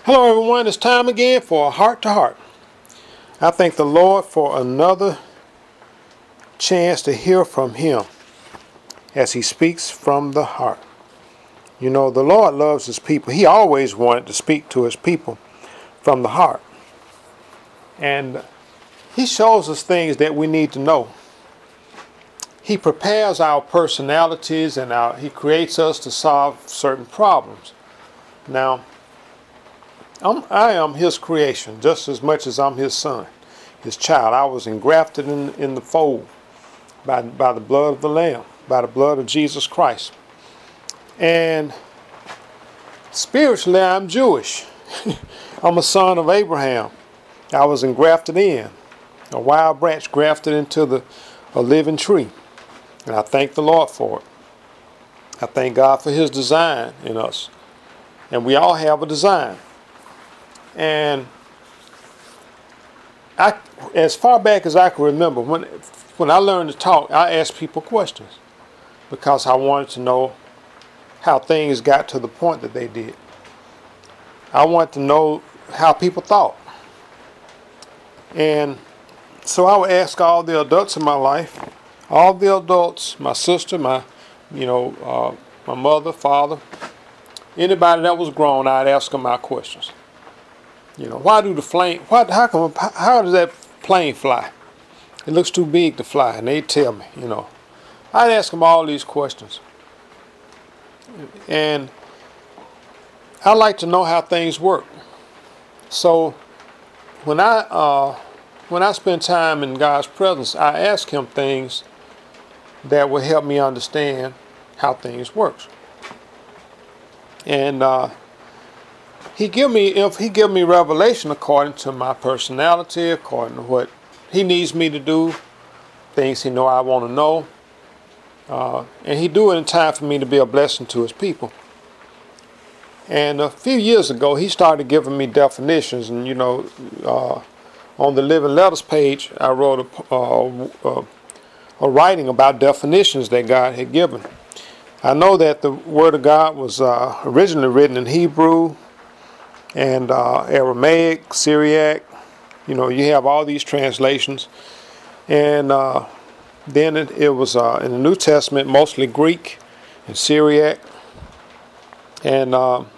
Hello everyone, it's time again for a heart to heart. I thank the Lord for another chance to hear from Him as He speaks from the heart. You know, the Lord loves His people. He always wanted to speak to His people from the heart. And He shows us things that we need to know. He prepares our personalities and He creates us to solve certain problems. Now, I am His creation just as much as I'm His son, His child. I was engrafted in the fold by the blood of the Lamb, by the blood of Jesus Christ. And spiritually, I'm Jewish. I'm a son of Abraham. I was engrafted in, a wild branch grafted into a living tree. And I thank the Lord for it. I thank God for His design in us. And we all have a design. And as far back as I can remember, when I learned to talk, I asked people questions because I wanted to know how things got to the point that they did. I wanted to know how people thought. And so I would ask all the adults in my life, all the adults, my sister, my mother, father, anybody that was grown, I'd ask them my questions. Why do the plane? How does that plane fly? It looks too big to fly, and they'd tell me. I'd ask them all these questions, and I like to know how things work. So when I spend time in God's presence, I ask Him things that will help me understand how things work. And if He give me revelation according to my personality, according to what He needs me to do, things He know I want to know, and He do it in time for me to be a blessing to His people. And a few years ago, He started giving me definitions, and on the Living Letters page, I wrote a writing about definitions that God had given. I know that the Word of God was originally written in Hebrew and Aramaic, Syriac. You have all these translations. And then it was in the New Testament mostly Greek and Syriac. And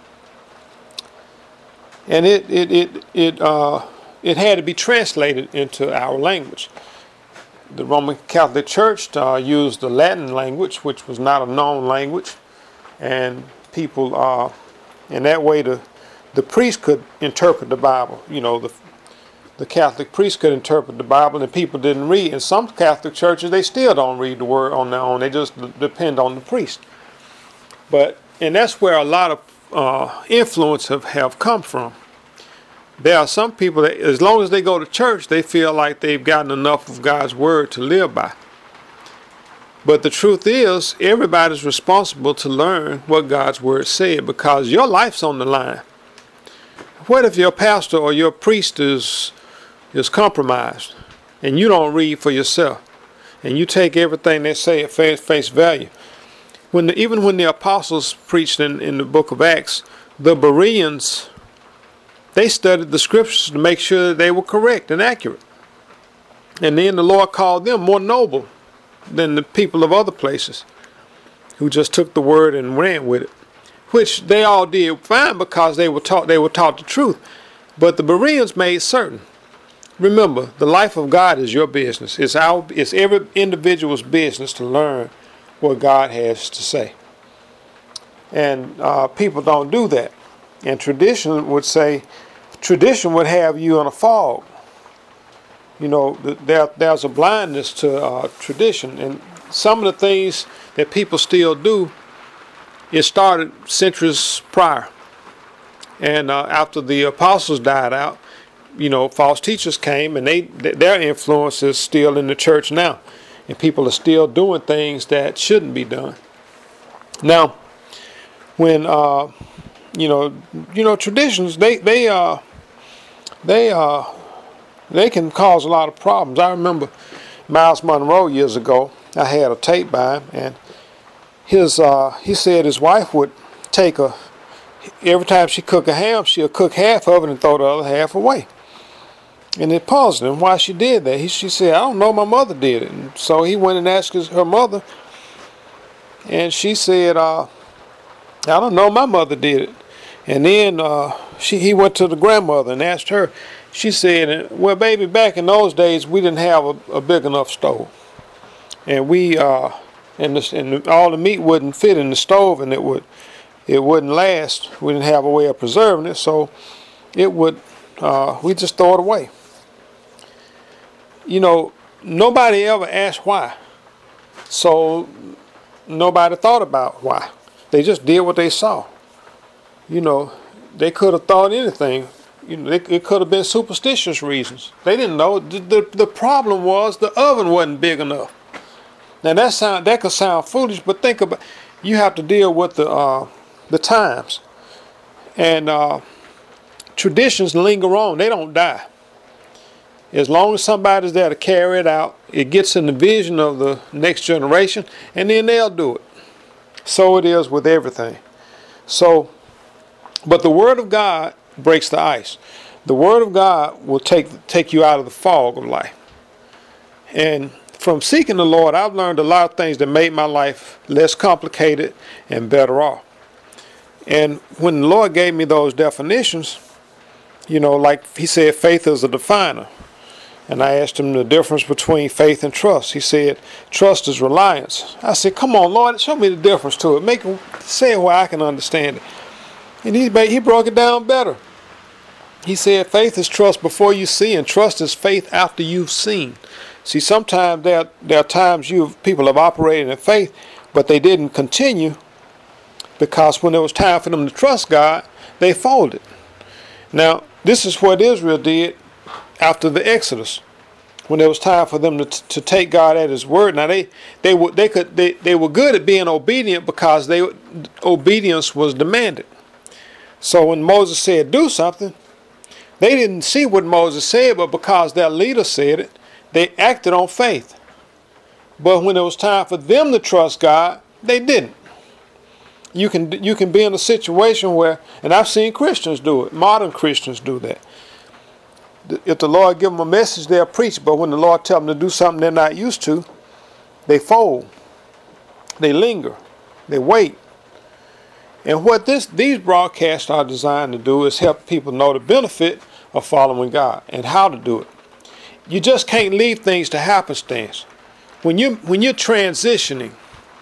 it had to be translated into our language. The Roman Catholic Church used the Latin language, which was not a known language, and people, in that way, the priest could interpret the Bible. The Catholic priest could interpret the Bible, and people didn't read. In some Catholic churches, they still don't read the Word on their own. They just depend on the priest. And that's where a lot of influence have come from. There are some people that, as long as they go to church, they feel like they've gotten enough of God's Word to live by. But the truth is, everybody's responsible to learn what God's Word said, because your life's on the line. What if your pastor or your priest is compromised and you don't read for yourself and you take everything they say at face value? Even when the apostles preached in the book of Acts, the Bereans, they studied the scriptures to make sure that they were correct and accurate. And then the Lord called them more noble than the people of other places who just took the word and ran with it, which they all did fine because they were taught the truth. But the Bereans made certain. Remember, the life of God is your business. It's every individual's business to learn what God has to say. And people don't do that. And tradition would have you in a fog. There's a blindness to tradition. And some of the things that people still do, it started centuries prior. And after the apostles died out, false teachers came, and their influence is still in the church now. And people are still doing things that shouldn't be done. Now, when traditions, they can cause a lot of problems. I remember Miles Monroe years ago. I had a tape by him, and he said his wife would take a every time she cook a ham, she'll cook half of it and throw the other half away. And it puzzled him why she did that. She said, I don't know, my mother did it. And so he went and asked her mother, and she said, I don't know, my mother did it. And then he went to the grandmother and asked her. She said, well, baby, back in those days, we didn't have a big enough stove. And and all the meat wouldn't fit in the stove, and it wouldn't last. We didn't have a way of preserving it, so we just throw it away. You know, nobody ever asked why. So nobody thought about why. They just did what they saw. You know, they could have thought anything. You know, it could have been superstitious reasons. They didn't know. The problem was the oven wasn't big enough. Now that could sound foolish, but think about, you have to deal with the times, and traditions linger on. They don't die. As long as somebody's there to carry it out, it gets in the vision of the next generation, and then they'll do it. So it is with everything. So, but the Word of God breaks the ice. The Word of God will take you out of the fog of life. And from seeking the Lord, I've learned a lot of things that made my life less complicated and better off. And when the Lord gave me those definitions, you know, like he said, faith is a definer. And I asked him the difference between faith and trust. He said, trust is reliance. I said, come on, Lord, show me the difference to it. Say it where I can understand it. And he broke it down better. He said, faith is trust before you see, and trust is faith after you've seen. See, sometimes there are times people have operated in faith, but they didn't continue because when it was time for them to trust God, they folded. Now, this is what Israel did after the Exodus, when it was time for them to take God at His word. Now they were good at being obedient because obedience was demanded. So when Moses said do something, they didn't see what Moses said, but because their leader said it, they acted on faith. But when it was time for them to trust God, they didn't. You can be in a situation where, and I've seen Christians do it, modern Christians do that. If the Lord give them a message, they'll preach, but when the Lord tells them to do something they're not used to, they fold, they linger, they wait. And what these broadcasts are designed to do is help people know the benefit of following God and how to do it. You just can't leave things to happenstance. When you're transitioning,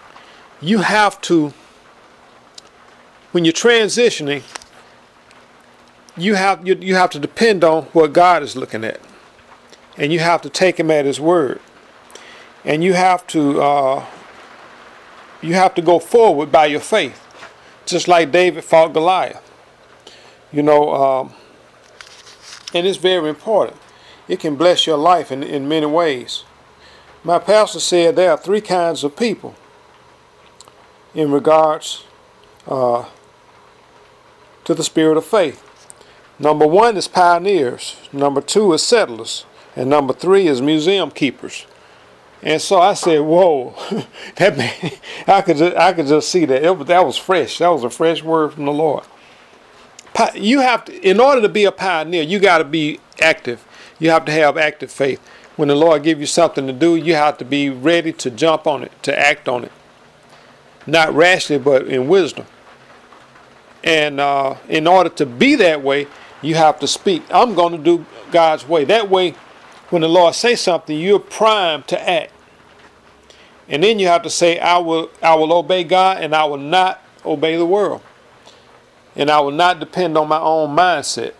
when you're transitioning, you have to depend on what God is looking at, and you have to take Him at His word, and you have to go forward by your faith, just like David fought Goliath. You know, and it's very important. It can bless your life in many ways. My pastor said there are 3 kinds of people in regards to the spirit of faith. Number 1 is pioneers. Number 2 is settlers. And number 3 is museum keepers. And so I said, whoa, I could just see that. That was fresh. That was a fresh word from the Lord. You have to, in order to be a pioneer, you got to be active. You have to have active faith. When the Lord gives you something to do, you have to be ready to jump on it, to act on it. Not rashly, but in wisdom. And in order to be that way, you have to speak. I'm going to do God's way. That way, when the Lord says something, you're primed to act. And then you have to say, I will obey God, and I will not obey the world. And I will not depend on my own mindset.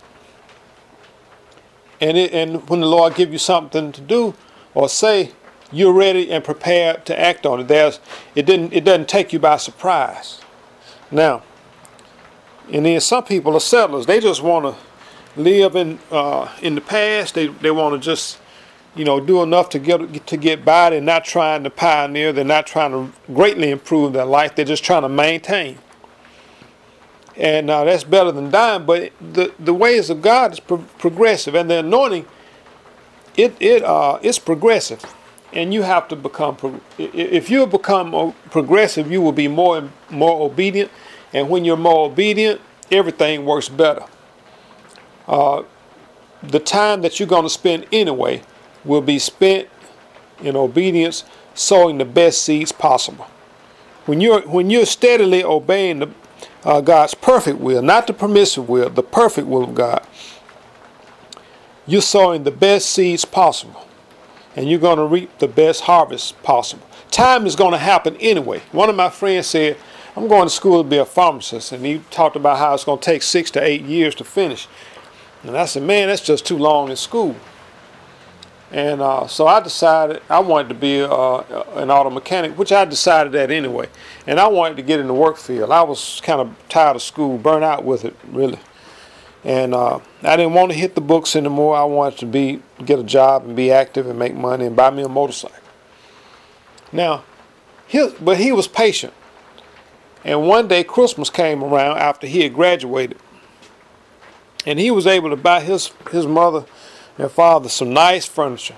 And when the Lord gives you something to do or say, you're ready and prepared to act on it. It doesn't take you by surprise. Now, and then some people are settlers. They just want to live in the past. They want to just, do enough to get by. They're not trying to pioneer. They're not trying to greatly improve their life. They're just trying to maintain. And that's better than dying. But the ways of God is progressive, and the anointing, it's progressive. And you have to become. If you become progressive, you will be more obedient. And when you're more obedient, everything works better. The time that you're going to spend anyway will be spent in obedience, sowing the best seeds possible. When you're steadily obeying God's perfect will, not the permissive will, the perfect will of God, you're sowing the best seeds possible, and you're going to reap the best harvest possible. Time is going to happen anyway. One of my friends said, I'm going to school to be a pharmacist, and he talked about how it's going to take 6 to 8 years to finish. And I said, man, that's just too long in school. And so I decided I wanted to be an auto mechanic, which I decided that anyway. And I wanted to get in the work field. I was kind of tired of school, burnt out with it, really. And I didn't want to hit the books anymore. I wanted to get a job and be active and make money and buy me a motorcycle. Now, but he was patient. And one day Christmas came around after he had graduated. And he was able to buy his mother and father some nice furniture.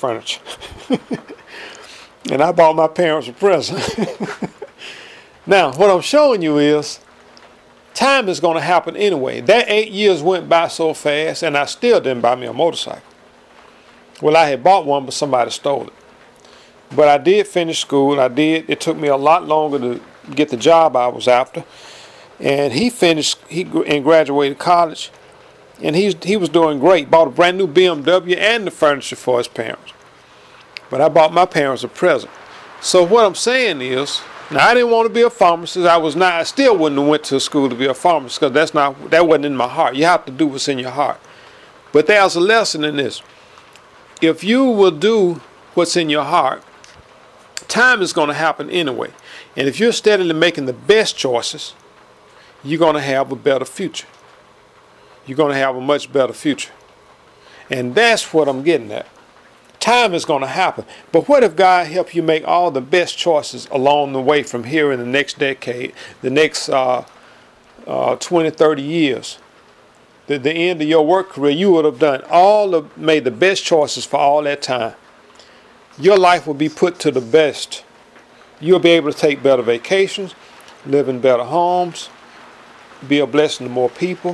And I bought my parents a present. Now, what I'm showing you is time is going to happen anyway. That 8 years went by so fast, and I still didn't buy me a motorcycle. Well, I had bought one, but somebody stole it. But I did finish school. It took me a lot longer to get the job I was after. And he graduated college. And he was doing great. Bought a brand new BMW and the furniture for his parents. But I bought my parents a present. So what I'm saying is, now I didn't want to be a pharmacist. I still wouldn't have went to school to be a pharmacist, because that wasn't in my heart. You have to do what's in your heart. But there's a lesson in this. If you will do what's in your heart, time is going to happen anyway. And if you're steadily making the best choices, you're going to have a better future. You're going to have a much better future. And that's what I'm getting at. Time is going to happen. But what if God helped you make all the best choices along the way from here in the next decade, the next 20, 30 years? The end of your work career, you would have made the best choices for all that time. Your life will be put to the best. You'll be able to take better vacations, live in better homes, be a blessing to more people.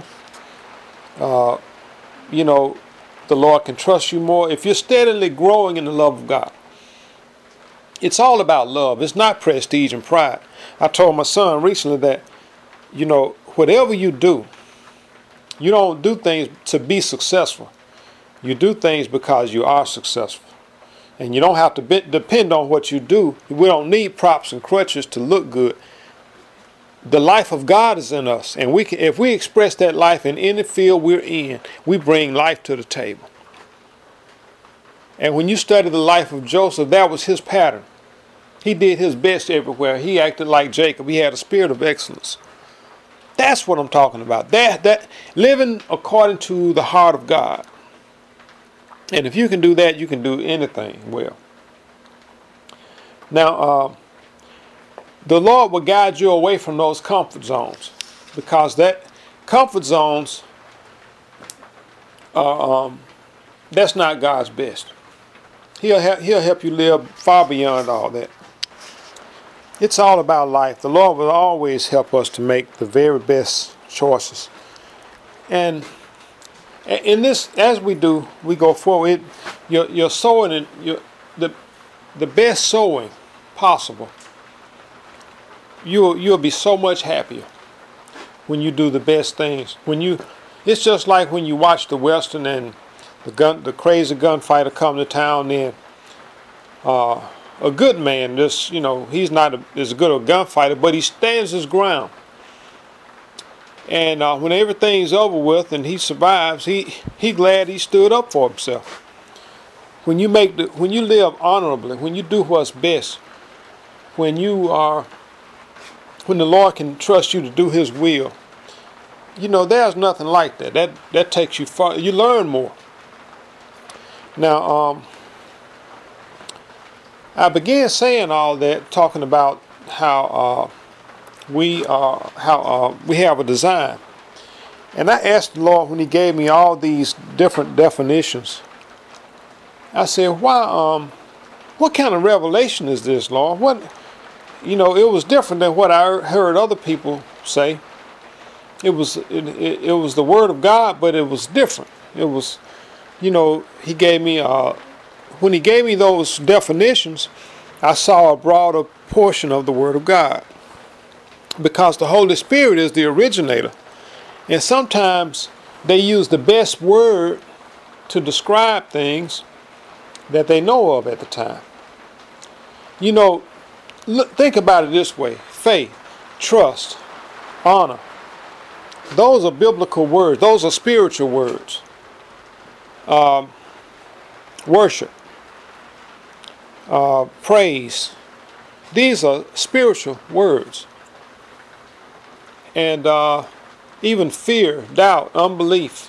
The Lord can trust you more if you're steadily growing in the love of God. It's all about love. It's not prestige and pride. I told my son recently that, whatever you do, you don't do things to be successful. You do things because you are successful. And you don't have to depend on what you do. We don't need props and crutches to look good. The life of God is in us, and if we express that life in any field we're in, we bring life to the table. And when you study the life of Joseph, that was his pattern. He did his best everywhere. He acted like Jacob. He had a spirit of excellence. That's what I'm talking about. That living according to the heart of God. And if you can do that, you can do anything well. Now, the Lord will guide you away from those comfort zones, because that comfort zones, that's not God's best. He'll help you live far beyond all that. It's all about life. The Lord will always help us to make the very best choices. And in this, as we go forward. You're sowing, and the best sowing possible. You'll be so much happier when you do the best things. It's just like when you watch the Western and the crazy gunfighter come to town. Then a good man, he's not as good a gunfighter, but he stands his ground. And when everything's over with and he survives, he glad he stood up for himself. When you live honorably, when you do what's best, when the Lord can trust you to do His will, there's nothing like that. That takes you far. You learn more. Now, I began saying all that, talking about how we have a design, and I asked the Lord when He gave me all these different definitions. I said, "Why? What kind of revelation is this, Lord? What?" It was different than what I heard other people say. it was the Word of God, but it was different. It was, he gave me when he gave me those definitions, I saw a broader portion of the Word of God, because the Holy Spirit is the originator, and sometimes they use the best word to describe things that they know of at the time. Think about it this way: faith, trust, honor. Those are biblical words. Those are spiritual words. Worship, praise. These are spiritual words. And even fear, doubt, unbelief.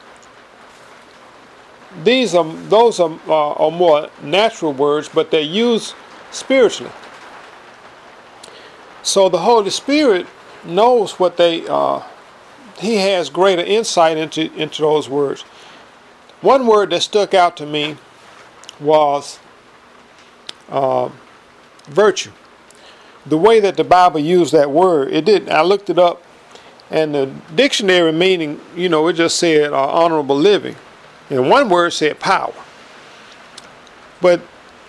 Those are more natural words, but they're used spiritually. So the Holy Spirit knows what He has greater insight into those words. One word that stuck out to me was virtue. The way that the Bible used that word, I looked it up, and the dictionary meaning, it just said honorable living. And one word said power. But,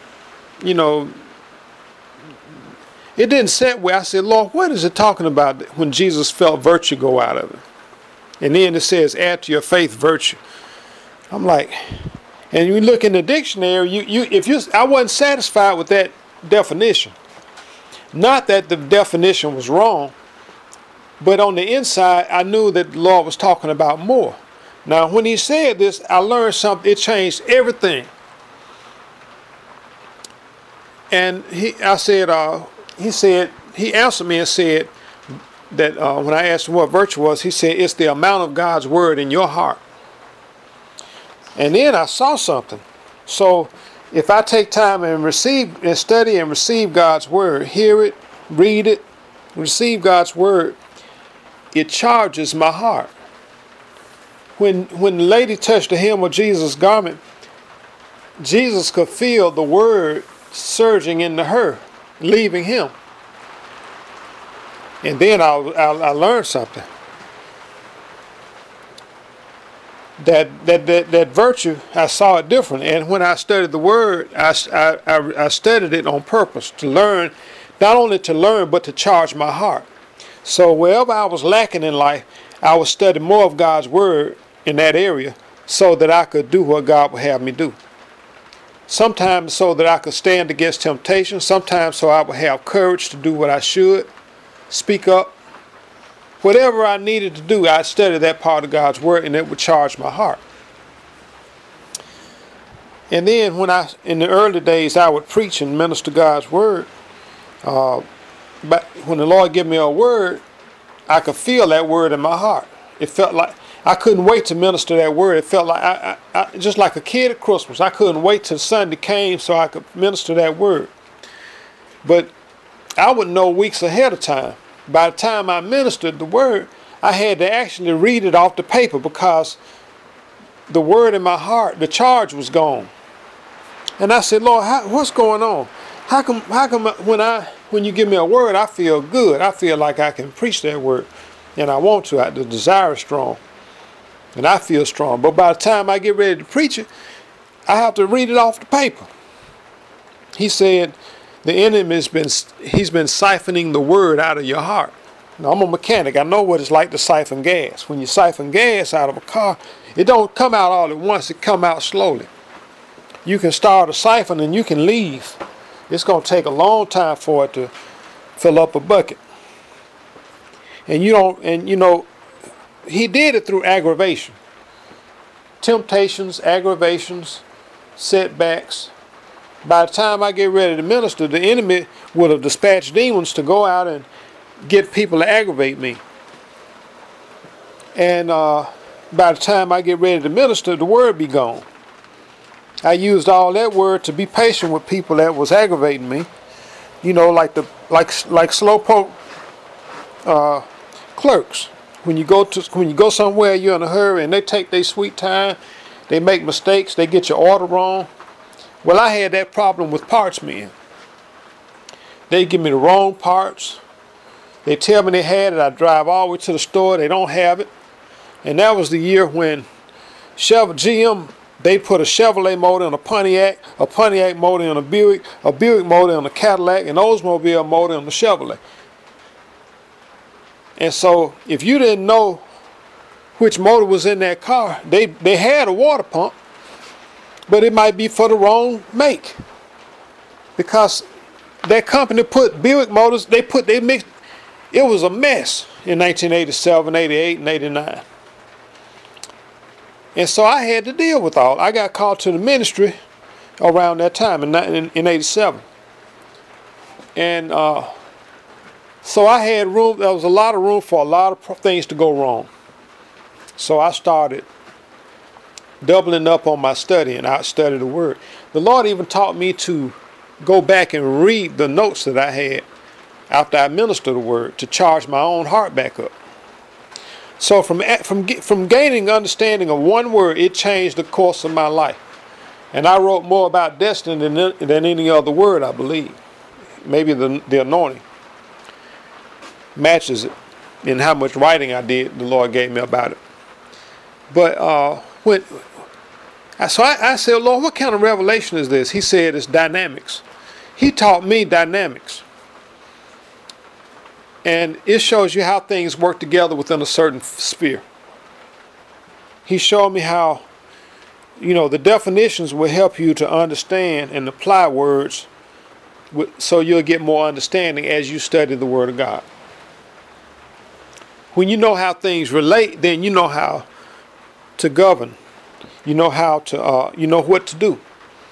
it didn't sit where I said, Lord, what is it talking about when Jesus felt virtue go out of it? And then it says, add to your faith virtue. I'm like, and you look in the dictionary, I wasn't satisfied with that definition. Not that the definition was wrong, but on the inside, I knew that the Lord was talking about more. Now, when He said this, I learned something. It changed everything. And He answered me and said that when I asked him what virtue was, he said it's the amount of God's word in your heart. And then I saw something. So if I take time and study and receive God's word, hear it, read it, receive God's word, it charges my heart. When the lady touched the hem of Jesus' garment, Jesus could feel the word surging into her, leaving Him. And then I learned something. That virtue, I saw it different. And when I studied the word, I studied it on purpose to learn, not only to learn, but to charge my heart. So wherever I was lacking in life, I would study more of God's word in that area so that I could do what God would have me do. Sometimes so that I could stand against temptation. Sometimes so I would have courage to do what I should. Speak up. Whatever I needed to do, I'd study that part of God's word, and it would charge my heart. And then in the early days, I would preach and minister God's word. But when the Lord gave me a word, I could feel that word in my heart. It felt like I couldn't wait to minister that word. It felt like I just like a kid at Christmas. I couldn't wait till Sunday came so I could minister that word. But I would know weeks ahead of time. By the time I ministered the word, I had to actually read it off the paper because the word in my heart, the charge was gone. And I said, Lord, what's going on? How come when you give me a word, I feel good. I feel like I can preach that word. And I want to. The desire is strong. And I feel strong. But by the time I get ready to preach it, I have to read it off the paper. He said, the enemy he's been siphoning the word out of your heart. Now, I'm a mechanic. I know what it's like to siphon gas. When you siphon gas out of a car, it don't come out all at once. It come out slowly. You can start a siphon and you can leave. It's going to take a long time for it to fill up a bucket. And he did it through aggravation. Temptations, aggravations, setbacks. By the time I get ready to minister, the enemy would have dispatched demons to go out and get people to aggravate me. And by the time I get ready to minister, the word be gone. I used all that word to be patient with people that was aggravating me. Like slowpoke clerks. When you go somewhere, you're in a hurry, and they take their sweet time. They make mistakes. They get your order wrong. Well, I had that problem with parts men. They give me the wrong parts. They tell me they had it. I drive all the way to the store. They don't have it. And that was the year when GM, they put a Chevrolet motor in a Pontiac motor in a Buick motor in a Cadillac, and Oldsmobile motor in the Chevrolet. And so if you didn't know which motor was in that car, they had a water pump, but it might be for the wrong make. Because that company put Buick motors, they mixed, it was a mess in 1987, 88, and 89. And so I had to deal with all. I got called to the ministry around that time in 87. And so I had room, there was a lot of room for a lot of things to go wrong. So I started doubling up on my studying. I studied the Word. The Lord even taught me to go back and read the notes that I had after I ministered the Word to charge my own heart back up. So from gaining understanding of one word, it changed the course of my life. And I wrote more about destiny than any other word, I believe. Maybe the anointing matches it in how much writing I did, the Lord gave me about it. But I said, Lord, what kind of revelation is this? He said it's dynamics. He taught me dynamics. And it shows you how things work together within a certain sphere. He showed me how, the definitions will help you to understand and apply words so you'll get more understanding as you study the Word of God. When you know how things relate, then you know how to govern. You know how to, what to do.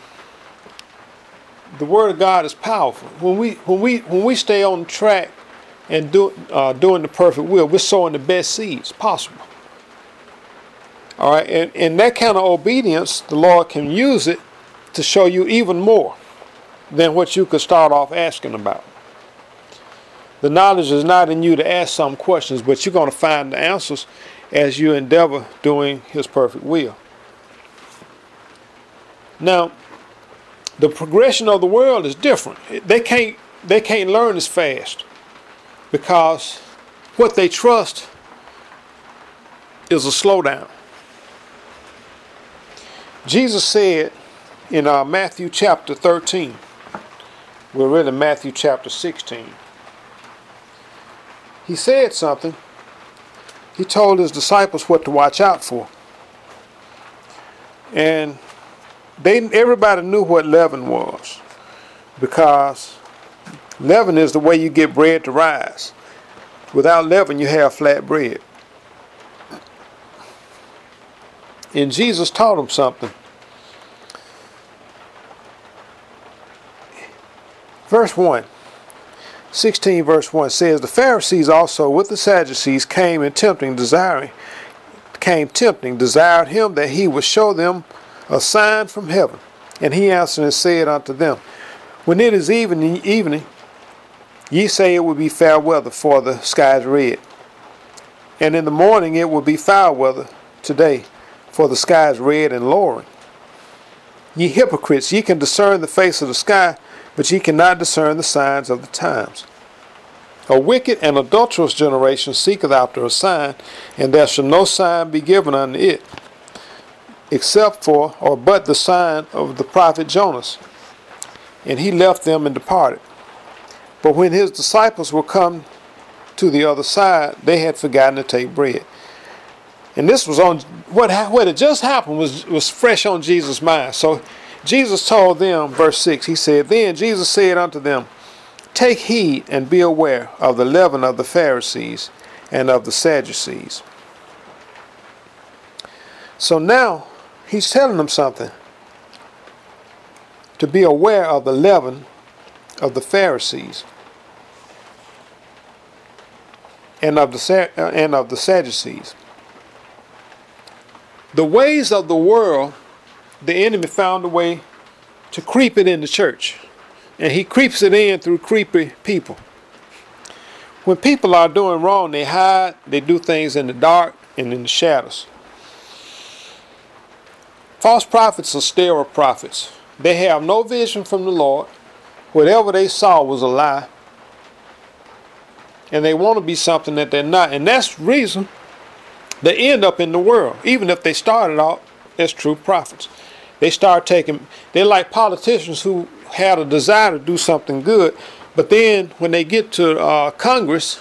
The Word of God is powerful. When we stay on track and doing the perfect will, we're sowing the best seeds possible. All right, and that kind of obedience, the Lord can use it to show you even more than what you could start off asking about. The knowledge is not in you to ask some questions, but you're going to find the answers as you endeavor doing His perfect will. Now, the progression of the world is different. They can't learn as fast because what they trust is a slowdown. Jesus said in Matthew chapter 13, we're really in Matthew chapter 16. He said something. He told his disciples what to watch out for. And everybody knew what leaven was, because leaven is the way you get bread to rise. Without leaven, you have flat bread. And Jesus taught them something. Verse 1, 16 verse 1 says, the Pharisees also with the Sadducees came tempting, desired him that he would show them a sign from heaven. And he answered and said unto them, when it is evening, ye say it will be fair weather, for the sky is red. And in the morning it will be foul weather today, for the sky is red and lowering. Ye hypocrites, ye can discern the face of the sky, but ye cannot discern the signs of the times. A wicked and adulterous generation seeketh after a sign, and there shall no sign be given unto it, but the sign of the prophet Jonas. And he left them and departed. But when his disciples were come to the other side, they had forgotten to take bread. And this was on what had just happened was fresh on Jesus' mind. So Jesus told them, verse 6, he said, then Jesus said unto them, take heed and be aware of the leaven of the Pharisees and of the Sadducees. So now he's telling them something. To be aware of the leaven of the Pharisees and of the Sadducees. The ways of the world, the enemy found a way to creep it in the church. And he creeps it in through creepy people. When people are doing wrong, they hide, they do things in the dark and in the shadows. False prophets are sterile prophets. They have no vision from the Lord. Whatever they saw was a lie. and they want to be something that they're not. And that's the reason they end up in the world, even if they started out as true prophets. They're like politicians who had a desire to do something good, but then when they get to Congress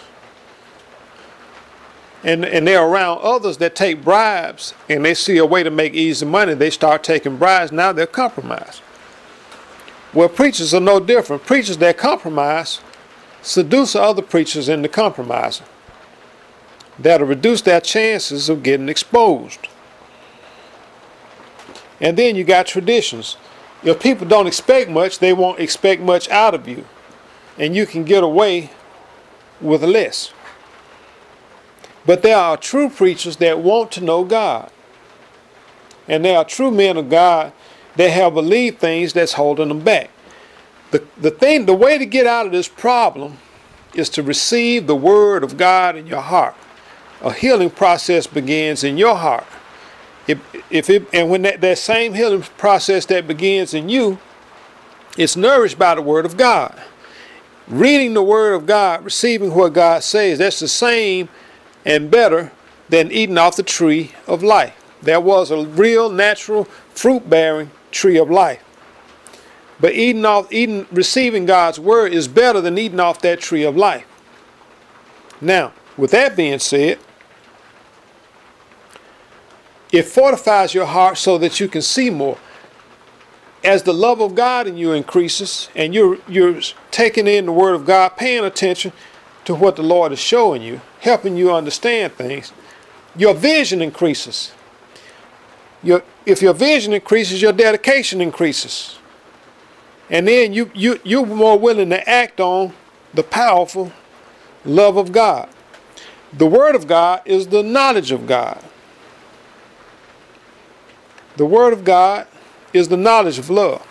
and they're around others that take bribes and they see a way to make easy money, they start taking bribes. Now they're compromised. Well, preachers are no different. Preachers that compromise seduce other preachers into compromising. That'll reduce their chances of getting exposed. And then you got traditions. If people don't expect much, they won't expect much out of you. And you can get away with less. But there are true preachers that want to know God. And there are true men of God that have believed things that's holding them back. The way to get out of this problem is to receive the word of God in your heart. A healing process begins in your heart. And when that same healing process that begins in you, it's nourished by the word of God. Reading the word of God, receiving what God says, that's the same and better than eating off the tree of life. There was a real natural fruit-bearing tree of life. But receiving God's word is better than eating off that tree of life. Now, with that being said, it fortifies your heart so that you can see more. As the love of God in you increases and you're taking in the word of God, paying attention to what the Lord is showing you, helping you understand things, your vision increases. If your vision increases, your dedication increases. And then you're more willing to act on the powerful love of God. The word of God is the knowledge of God. The word of God is the knowledge of love.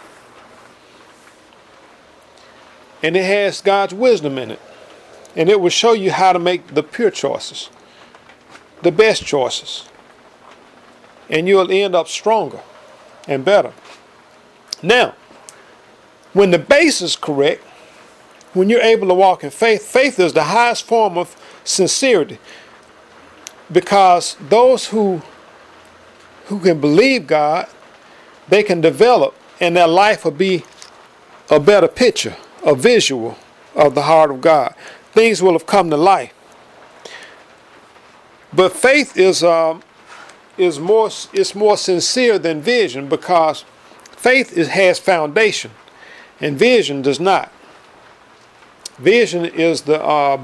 And it has God's wisdom in it. And it will show you how to make the pure choices, the best choices. And you'll end up stronger and better. Now, when the base is correct, when you're able to walk in faith, faith is the highest form of sincerity. Because those who can believe God, they can develop, and their life will be a better picture, a visual of the heart of God. Things will have come to life. But faith is more sincere than vision, because faith has foundation, and vision does not. Vision is the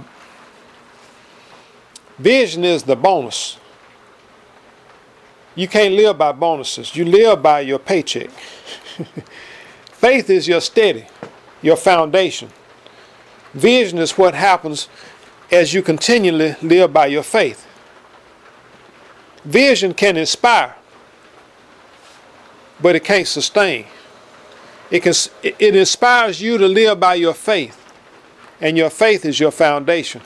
bonus. You can't live by bonuses. You live by your paycheck. Faith is your steady, your foundation. Vision is what happens as you continually live by your faith. Vision can inspire, but it can't sustain. It inspires you to live by your faith, and your faith is your foundation.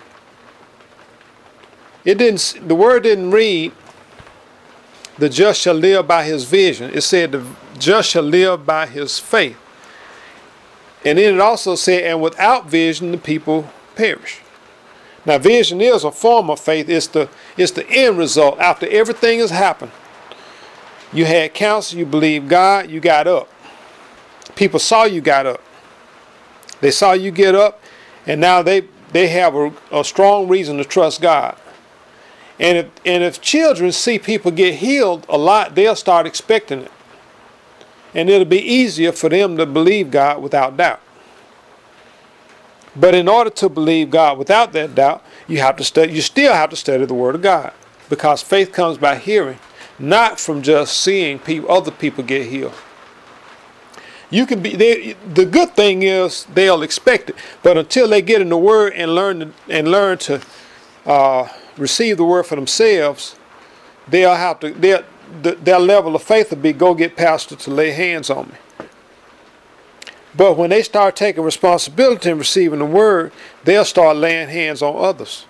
The word didn't read, "The just shall live by his vision." It said, "The just shall live by his faith." And then it also said, "And without vision, the people perish." Now, vision is a form of faith. It's the end result. After everything has happened, you had counsel, you believed God, you got up. People saw you got up. They saw you get up, and now they have a strong reason to trust God. And if children see people get healed a lot, they'll start expecting it. And it'll be easier for them to believe God without doubt. But in order to believe God without that doubt, you still have to study the Word of God. Because faith comes by hearing, not from just seeing other people get healed. The good thing is they'll expect it. But until they get in the Word and learn to receive the Word for themselves, their level of faith will be, "Go get pastor to lay hands on me." But when they start taking responsibility and receiving the Word, they'll start laying hands on others.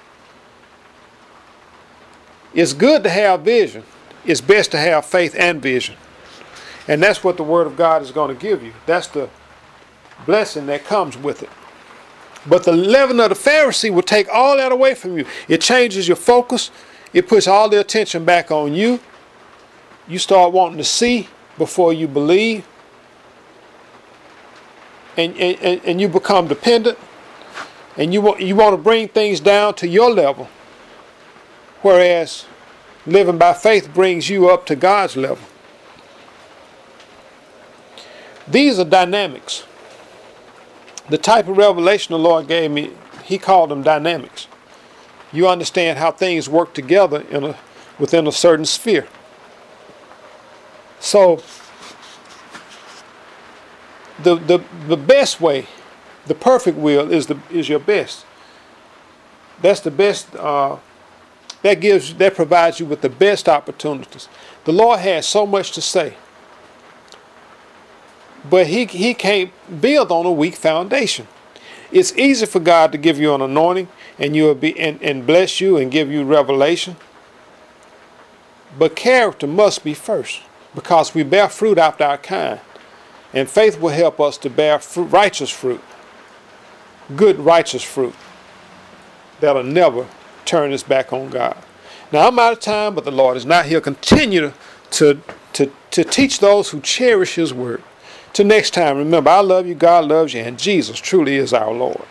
It's good to have vision. It's best to have faith and vision. And that's what the Word of God is going to give you. That's the blessing that comes with it. But the leaven of the Pharisee will take all that away from you. It changes your focus. It puts all the attention back on you. You start wanting to see before you believe. And you become dependent. And you want to bring things down to your level. Whereas living by faith brings you up to God's level. These are dynamics. The type of revelation the Lord gave me, He called them dynamics. You understand how things work together within a certain sphere. So, the best way, the perfect will is your best. That's the best. That provides you with the best opportunities. The Lord has so much to say, but He can't build on a weak foundation. It's easy for God to give you an anointing and you'll be and bless you and give you revelation. But character must be first, because we bear fruit after our kind, and faith will help us to bear fruit, righteous fruit, good righteous fruit that'll never turn us back on God. Now I'm out of time, but the Lord is not. He'll continue to teach those who cherish His word. Till next time, remember, I love you, God loves you, and Jesus truly is our Lord.